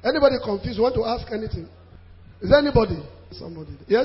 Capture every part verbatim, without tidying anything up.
Anybody confused? Want to ask anything? Is there anybody? Somebody? Yes?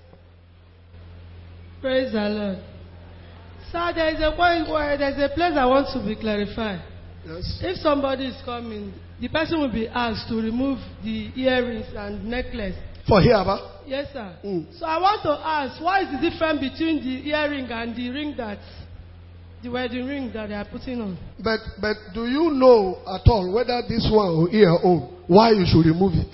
Praise the Lord. Sir, there is a point where there is a place I want to be clarified. Yes. If somebody is coming, the person will be asked to remove the earrings and necklace. For here, Abba? Yes, sir. Mm. So I want to ask, what is the difference between the earring and the ring that, the wedding ring that they are putting on? But but do you know at all whether this one or ear own, why you should remove it?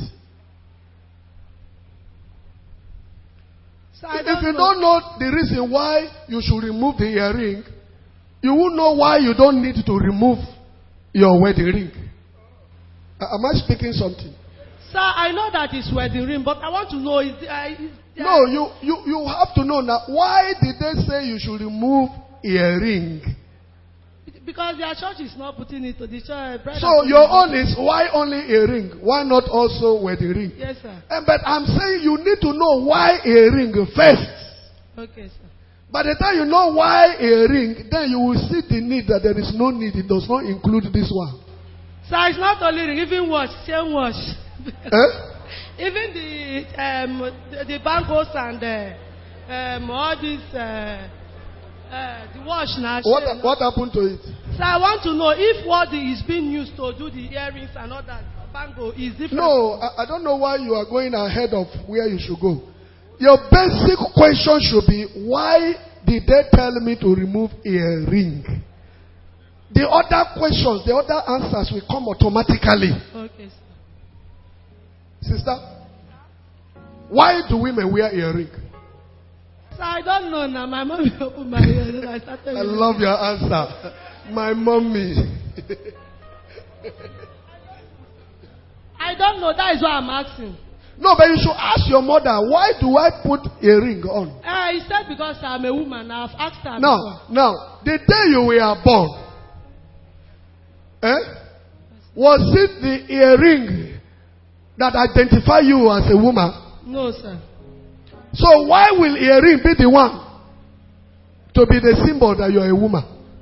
So I if don't you know. don't know the reason why you should remove the earring, you won't know why you don't need to remove your wedding ring. Uh, am I speaking something? Sir, I know that it's wedding ring, but I want to know, is, uh, is there... No, you, you, you have to know now. Why did they say you should remove earring? Because their church is not putting it to the church. So your own is why only earring? Why not also wedding ring? Yes, sir. And, but I'm saying you need to know why earring first. Okay, sir. By the time you know why earring, then you will see the need that there is no need. It does not include this one. Sir, it's not only ring, even watch, same watch. Eh? Even the um the, the bangles and uh, um all this uh, uh, the watch now. What, what happened to it? So I want to know if what is being used to do the earrings and all that bangle is different. No, I, I don't know why you are going ahead of where you should go. Your basic question should be, why did they tell me to remove earring? The other questions, the other answers will come automatically. Okay, sir. Sister, why do women wear earring? So I don't know now. My mom opened my ears and I started. I love your answer. My mommy. I don't know. That is what I'm asking. No, but you should ask your mother, why do I put a ring on? Uh, he said because I'm a woman. I've asked her. Now, before. now, the day you were born, eh, was it the earring that identify you as a woman? No, sir. So why will earring be the one to be the symbol that you are a woman?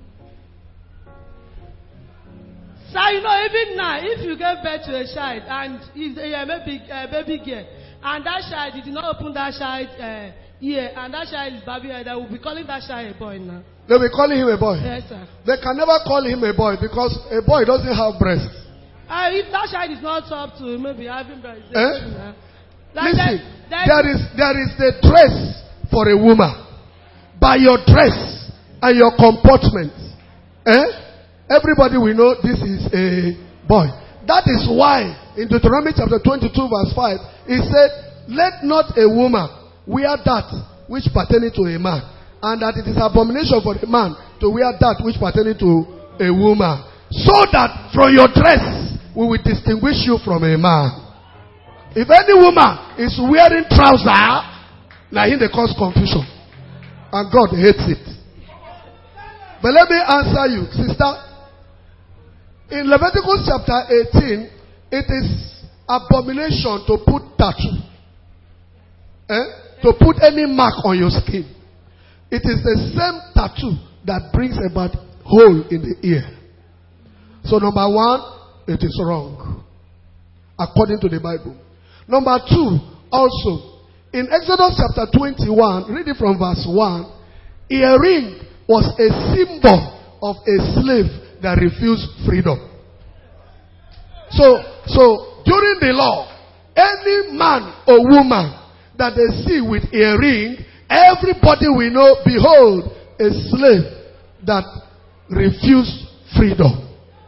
Sir, you know, even now, if you give birth to a child and if they are maybe a baby girl, and that child did not open that child uh, ear, and that child is baby, they will be calling that child a boy now. They'll be calling him a boy. Yes, sir. They can never call him a boy because a boy doesn't have breasts. Uh, if that child is not up to maybe having breast, Eh? like Listen, that, there is there is the dress for a woman. By your dress and your comportment, eh? Everybody will know this is a boy. That is why in Deuteronomy chapter twenty-two verse five, it said, let not a woman wear that which pertaineth to a man, and that it is abomination for a man to wear that which pertaineth to a woman, so that from your dress we will distinguish you from a man. If any woman is wearing trousers, now in they cause confusion, and God hates it. But let me answer you, sister. In Leviticus chapter eighteen, it is abomination to put tattoo. Eh? To put any mark on your skin. It is the same tattoo that brings about hole in the ear. So number one, it is wrong. According to the Bible. Number two, also, in Exodus chapter twenty-one, read it from verse one, earring was a symbol of a slave that refused freedom. So, so during the law, any man or woman that they see with earring, everybody will know, behold, a slave that refused freedom.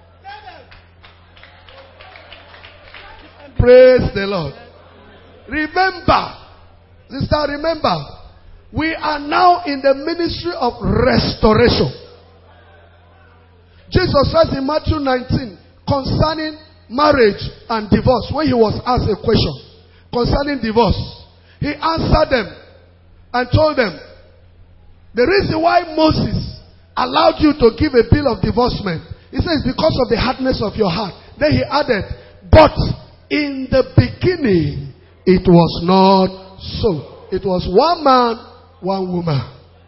Praise the Lord. Remember, sister, remember, we are now in the ministry of restoration. Jesus says in Matthew nineteen concerning marriage and divorce, when he was asked a question concerning divorce, he answered them and told them the reason why Moses allowed you to give a bill of divorcement, he says, because of the hardness of your heart. Then he added, but in the beginning it was not so. It was one man, one woman.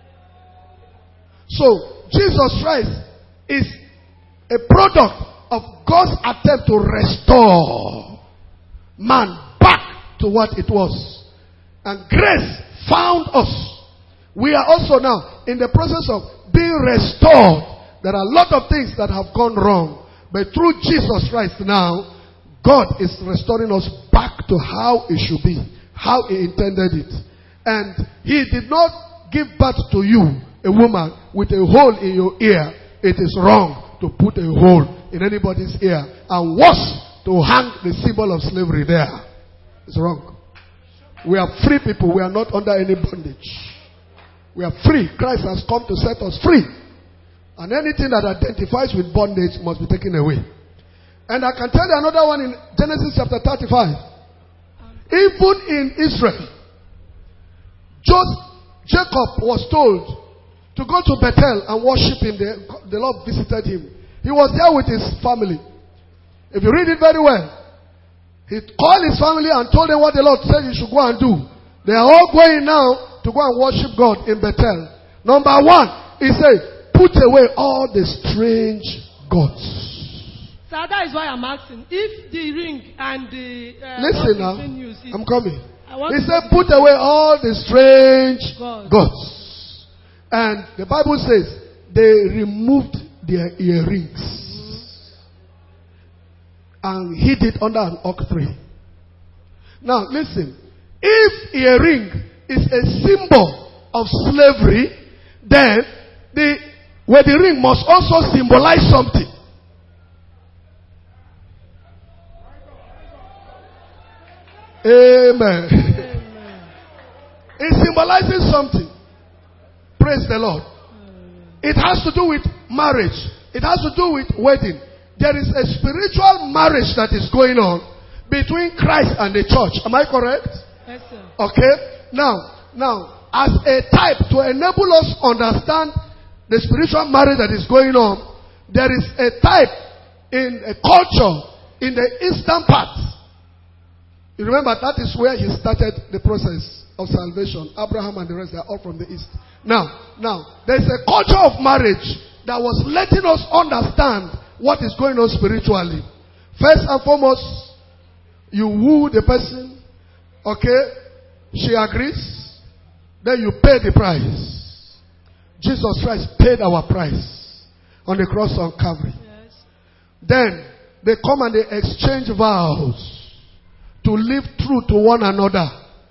So Jesus Christ is a product of God's attempt to restore. man back to what it was. And grace found us. We are also now in the process of being restored. There are a lot of things that have gone wrong. But through Jesus Christ now, God is restoring us back to how it should be. How He intended it. And He did not give birth to you, a woman, with a hole in your ear. It is wrong to put a hole in anybody's ear. And worse, to hang the symbol of slavery there. It's wrong. We are free people. We are not under any bondage. We are free. Christ has come to set us free. And anything that identifies with bondage must be taken away. And I can tell you another one in Genesis chapter thirty-five. Even in Israel, just Jacob was told to go to Bethel and worship him. The, the Lord visited him. He was there with his family. If you read it very well, he called his family and told them what the Lord said he should go and do. They are all going now to go and worship God in Bethel. Number one, he said, put away all the strange gods. So that is why I'm asking. If the ring and the... Uh, Listen now. Used, I'm coming. He He said, put away all the strange gods. gods. And the Bible says, they removed their earrings. Mm-hmm. And hid it under an oak tree. Now listen. If earring is a symbol of slavery, then the wedding ring must also symbolize something. Amen. Amen. It symbolizes something. Praise the Lord. It has to do with marriage. It has to do with wedding. There is a spiritual marriage that is going on between Christ and the church. Am I correct? Yes, sir. Okay. Now, now, as a type to enable us understand the spiritual marriage that is going on, there is a type in a culture in the eastern part. You remember that is where he started the process of salvation. Abraham and the rest, they are all from the east. Now, now, there is a culture of marriage that was letting us understand what is going on spiritually. First and foremost, you woo the person, okay? She agrees, then you pay the price. Jesus Christ paid our price on the cross on Calvary. Yes. Then they come and they exchange vows to live true to one another.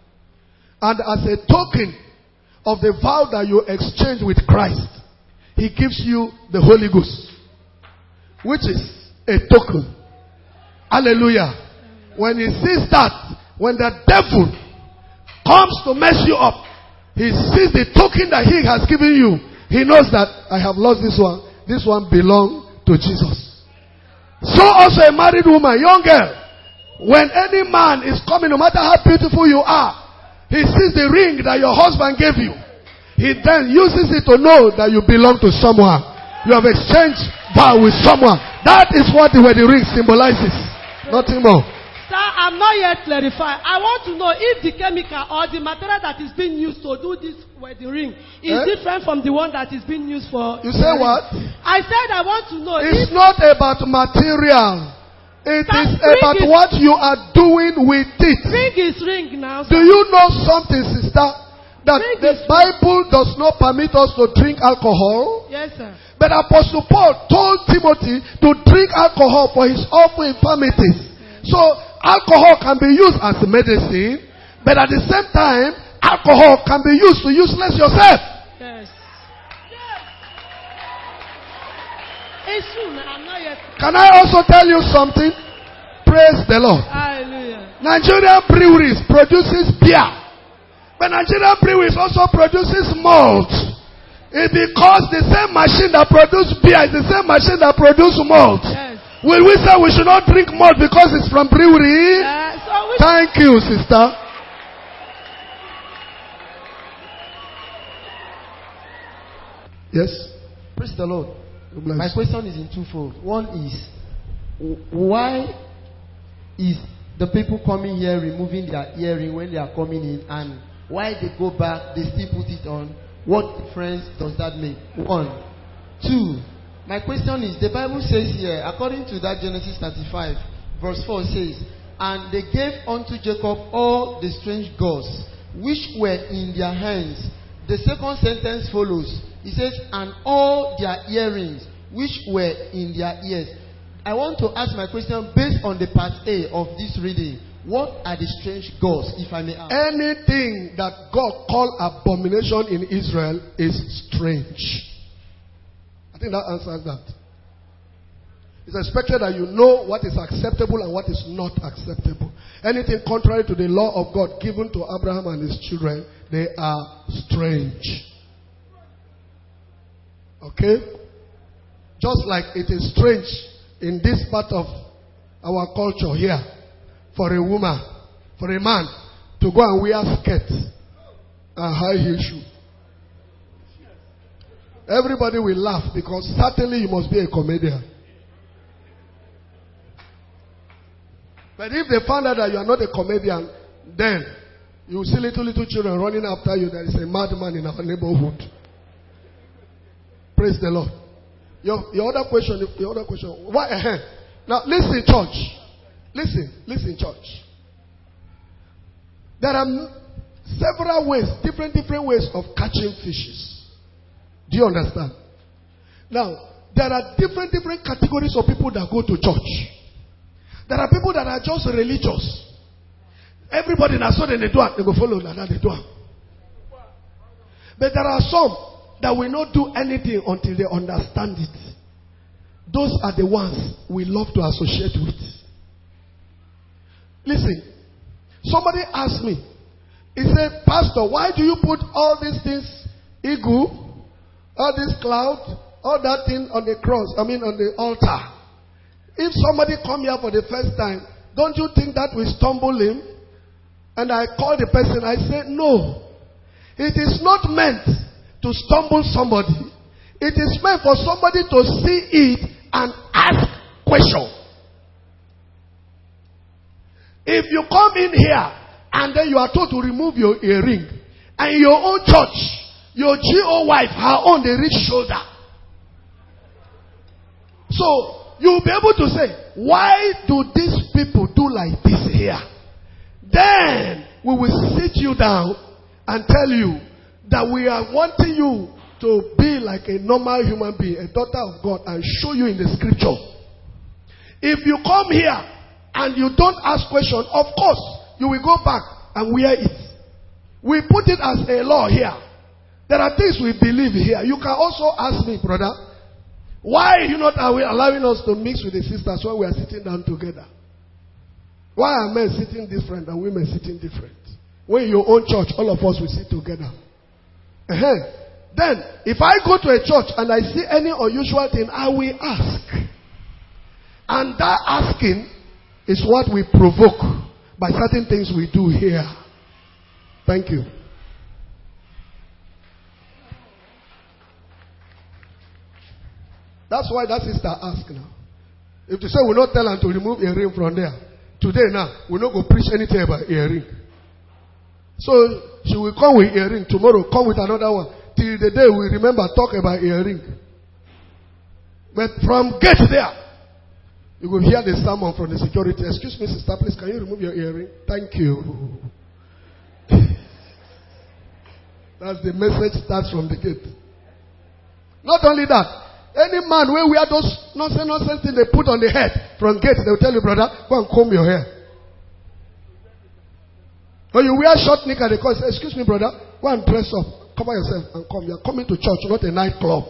And as a token of the vow that you exchange with Christ, He gives you the Holy Ghost, which is a token. Hallelujah. When He sees that, when the devil comes to mess you up, he sees the token that He has given you. He knows that I have lost this one. This one belongs to Jesus. So also a married woman, young girl, when any man is coming, no matter how beautiful you are, he sees the ring that your husband gave you. He then uses it to know that you belong to someone. You have exchanged vow with someone. That is what the wedding ring symbolizes. Nothing more. Sir, I'm not yet clarified. I want to know if the chemical or the material that is being used to do this wedding ring is eh? different from the one that is being used for... You say what? I said I want to know It's if... not about material. It is about is, what you are doing with it. Ring is ring now, sir. Do you know something, sister? That ring the Bible ring. does not permit us to drink alcohol. Yes, sir. But Apostle Paul told Timothy to drink alcohol for his awful infirmities. Yes. So, alcohol can be used as medicine, but at the same time, alcohol can be used to useless yourself. Yes. Yes. It's true. I'm not yet. Can I also tell you something? Praise the Lord. Hallelujah. Nigerian breweries produces beer, but Nigerian breweries also produces malt. It's because the same machine that produces beer is the same machine that produces malt. Yes. Will we say we should not drink malt because it's from brewery? Uh, so we Thank you, sister. Yes. Praise the Lord. My question is in twofold. One is, why is the people coming here removing their earring when they are coming in, and why they go back, they still put it on? What difference does that make? One. Two. My question is, the Bible says here, according to that Genesis thirty-five, verse four says, And they gave unto Jacob all the strange gods which were in their hands. The second sentence follows. He says, and all their earrings which were in their ears. I want to ask my question based on the part A of this reading. What are the strange gods, if I may ask? Anything that God called abomination in Israel is strange. I think that answers that. It's expected that you know what is acceptable and what is not acceptable. Anything contrary to the law of God given to Abraham and his children, they are strange. Okay? Just like it is strange in this part of our culture here for a woman, for a man to go and wear skirt and high heel shoe. Everybody will laugh because certainly you must be a comedian. But if they found out that you are not a comedian, then you will see little, little children running after you. There is a madman in our neighborhood. Praise the Lord. Your, your other question, your other question. Why? Uh-huh. Now, listen, church. Listen, listen, church. There are several ways, different, different ways of catching fishes. Do you understand? Now, there are different, different categories of people that go to church. There are people that are just religious. Everybody now saw them they do it, they go follow that they do it. But there are some that will not do anything until they understand it. Those are the ones we love to associate with. Listen, somebody asked me, he said, Pastor, why do you put all these things, eagle, all this cloud, all that thing on the cross, I mean on the altar? If somebody come here for the first time, don't you think that will stumble him? And I call the person, I say, no. It is not meant to stumble somebody. It is meant for somebody to see it and ask questions. If you come in here and then you are told to remove your earring, and in your own church, your G O wife, her own, they reach shoulder. So, you'll be able to say, why do these people do like this here? Then we will sit you down and tell you that we are wanting you to be like a normal human being, a daughter of God, and show you in the scripture. If you come here and you don't ask questions, of course, you will go back and wear it. We put it as a law here. There are things we believe here. You can also ask me, brother, why are you not allowing us to mix with the sisters when we are sitting down together? Why are men sitting different and women sitting different? When in your own church, all of us will sit together. Uh-huh. Then, if I go to a church and I see any unusual thing, I will ask. And that asking is what we provoke by certain things we do here. Thank you. That's why that sister asked now. If you say we not tell her to remove earring from there, today now, we not go preach anything about earring. So she will come with earring, tomorrow come with another one. Till the day we remember talk about earring. But from gate there, you will hear the sermon from the security. Excuse me, sister, please, can you remove your earring? Thank you. That's the message starts from the gate. Not only that, any man where we are those nonsense, nonsense things they put on the head from gate, they will tell you, brother, go and comb your hair. Or you wear short knicker, they call, say, excuse me, brother, go and dress up, cover yourself and come. You are coming to church, not a nightclub.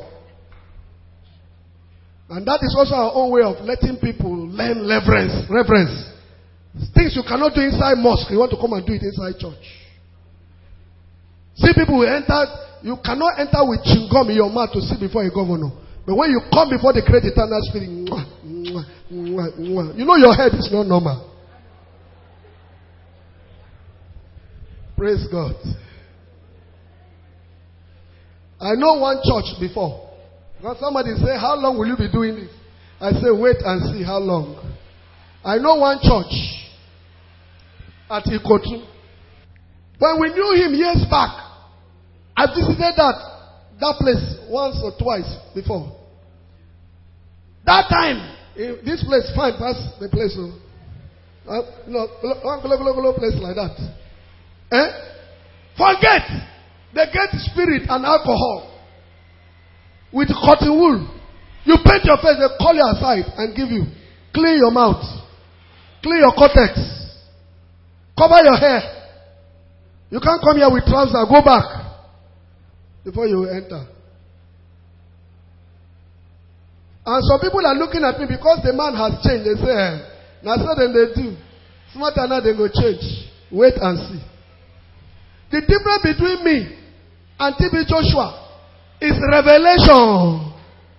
And that is also our own way of letting people learn reverence. Reverence. Things you cannot do inside mosque, you want to come and do it inside church. See, people will enter, you cannot enter with chewing gum in your mouth to sit before a governor. But when you come before the great eternal spirit, mwah, mwah, mwah, mwah, you know your head is not normal. Praise God. I know one church before. Because somebody say, how long will you be doing this? I say, wait and see how long. I know one church at Ikotu. When we knew him years back, I visited that, that place once or twice before. That time, this place fine past the place. Uh, no, one glow, glow, glow place like that. Eh? Forget. They get spirit and alcohol with cotton wool. You paint your face, they call you aside and give you. Clean your mouth. Clean your cortex. Cover your hair. You can't come here with trousers. Go back before you enter. And some people are looking at me because the man has changed. They say, eh, now so then they do. Smarter now they go change. Wait and see. The difference between me and T B Joshua is revelation.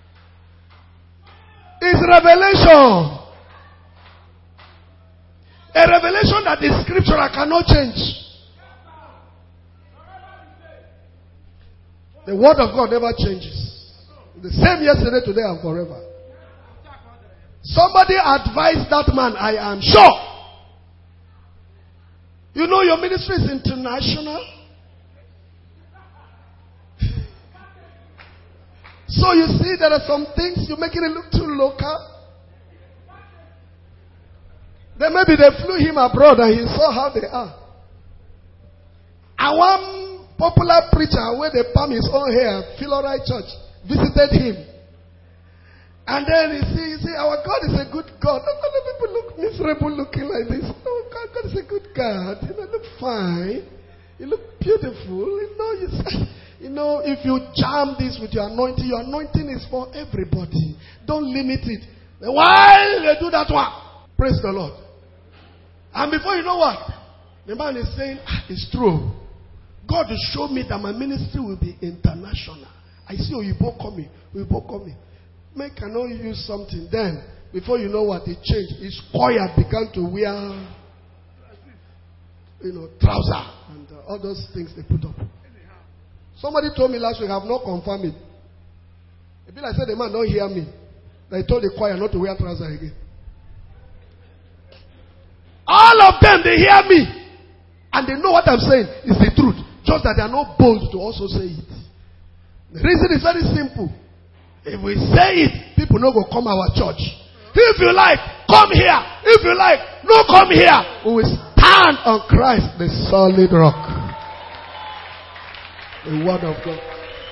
It's revelation. A revelation that is scriptural cannot change. The word of God never changes. The same yesterday, today, and forever. Somebody advised that man, I am sure. You know your ministry is international. So you see there are some things you're making it look too local. Then maybe they flew him abroad and he saw how they are. And one popular preacher where they palm his own hair, Philorite Church, visited him. And then he see, you see, our God is a good God. Don't let people look miserable looking like this. Oh, God, God is a good God. You know, look fine. You look beautiful. You know, you, you know, if you jam this with your anointing, your anointing is for everybody. Don't limit it. Why they do that one? Praise the Lord. And before you know what, the man is saying, ah, it's true. God will show me that my ministry will be international. I see Oyibo coming. Oyibo coming. Man cannot use something. Then, before you know what, it changed. His choir began to wear, you know, trouser and uh, all those things they put up. Somebody told me last week, I have not confirmed it. A bit like I said, the man don't hear me. They told the choir not to wear trouser again. All of them, they hear me. And they know what I'm saying is the truth. Just that they are not bold to also say it. The reason is very simple. If we say it, people no go come our church. If you like, come here. If you like, no come here. We will stand on Christ, the solid rock. The word of God.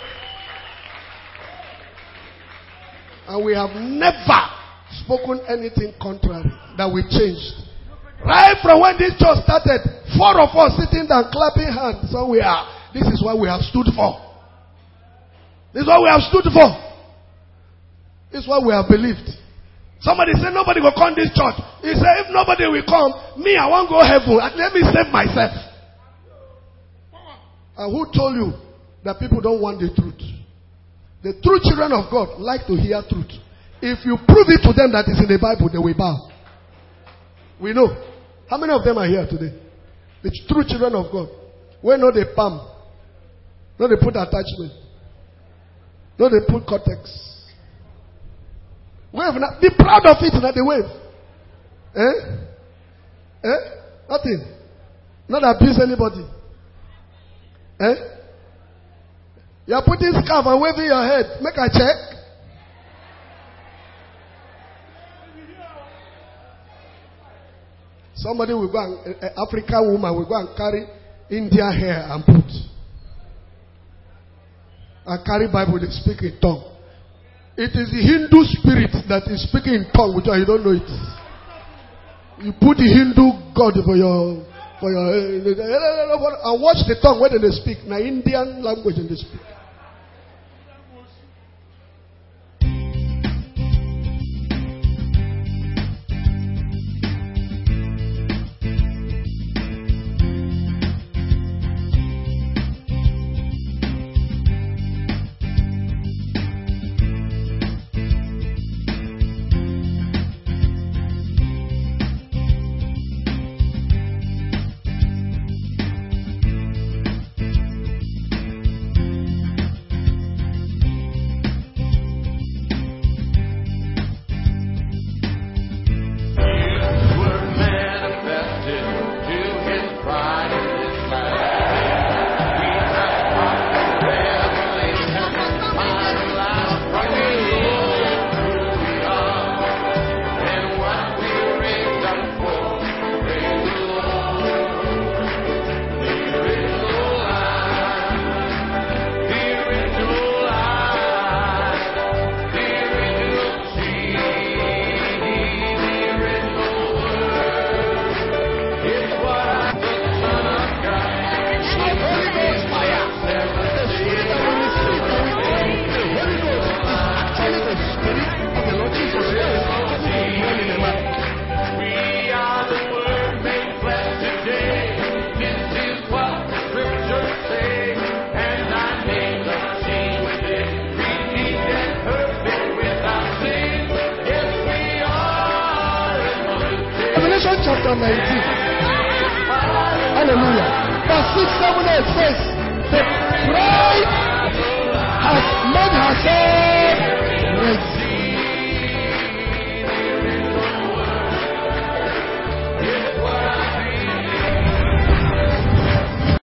And we have never spoken anything contrary that we changed. Right from when this church started, four of us sitting down clapping hands somewhere. This is what we have stood for. This is what we have stood for. This is what we have believed. Somebody said nobody will come this church. He said if nobody will come, me I won't go heaven. Let me save myself. And who told you that people don't want the truth? The true children of God like to hear truth. If you prove it to them that it's in the Bible, they will bow. We know. How many of them are here today? The true children of God. Where no they palm. No they put attachment. No they put cortex. Wave now. Be proud of it now they wave. Eh? Eh? Nothing. Not abuse anybody. Eh? You are putting scarf and waving your head. Make a check. Somebody will go and, an African woman will go and carry Indian hair and put. And carry Bible, they speak in tongue. It is the Hindu spirit that is speaking in tongue, which you don't know it. You put the Hindu God for your, for your, and watch the tongue when they speak. Now Indian language and they speak. chapter nineteen. Hallelujah. Verse six, seven, eight says, the bride has made herself ready.